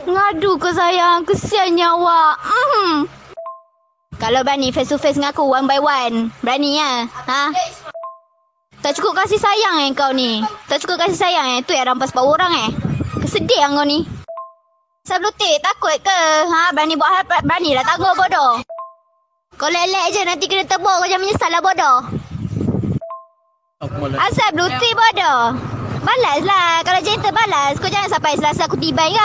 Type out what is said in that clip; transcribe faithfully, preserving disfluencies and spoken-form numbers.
Ngadu ke sayang? Kesiannya awak. Mm. Kalau berani face to face dengan aku one by one. Berani ya? Ha? Tak cukup kasih sayang eh kau ni. Tak cukup kasih sayang eh. Tu yang rampas power orang eh. Kesedih kau ni. Sablutik takut ke? Ha? Berani buat hal, berani lah tangguh bodoh. Kau lelek je nanti kena tebur kau jangan menyesal lah bodoh. Asal blutik bodoh. Balas lah. Kalau gentle balas. Kau jangan sampai selasa aku tibai kan.